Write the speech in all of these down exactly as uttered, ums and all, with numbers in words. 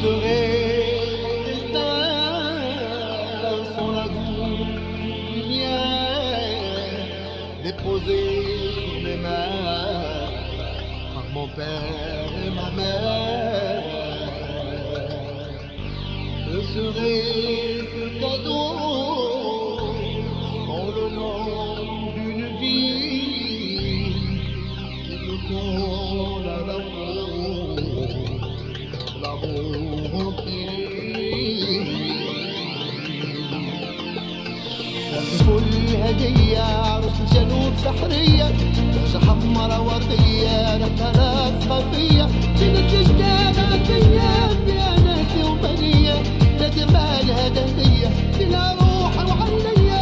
serait mon destin sans la goutte du mien déposée sur mes mains par mon père et ma mère. Ce serait ce cadeau sans le nom d'une vie qui me colle à l'amour, l'amour entier. كل هدية عروس الجنوب سحرية درجة حمرا وردية نكهة صفية بنت الجداد عالكيان فيها ناس ومنية نادر مالها دهدية لها روح وعلية.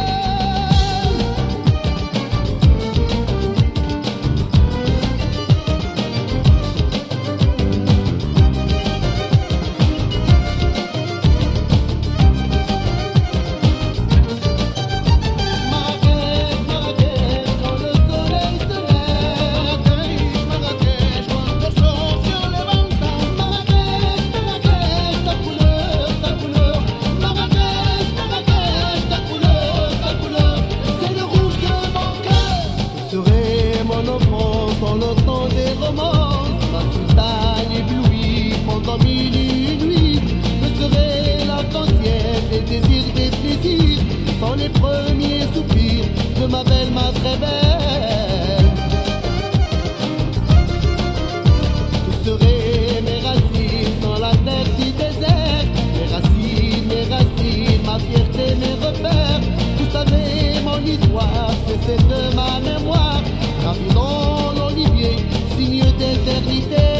Dans le temps des romances, ma sultane éblouie pendant mille et une nuits. Je serai l'arc-en-ciel des désirs, des plaisirs, sans les premiers soupirs de ma belle, ma très belle. Je serai mes racines sans la terre si déserte. Mes racines, mes racines, ma fierté, mes repères. Vous savez mon histoire, c'est celle de ma mémoire. Gravé dans l'olivier, signe d'éternité.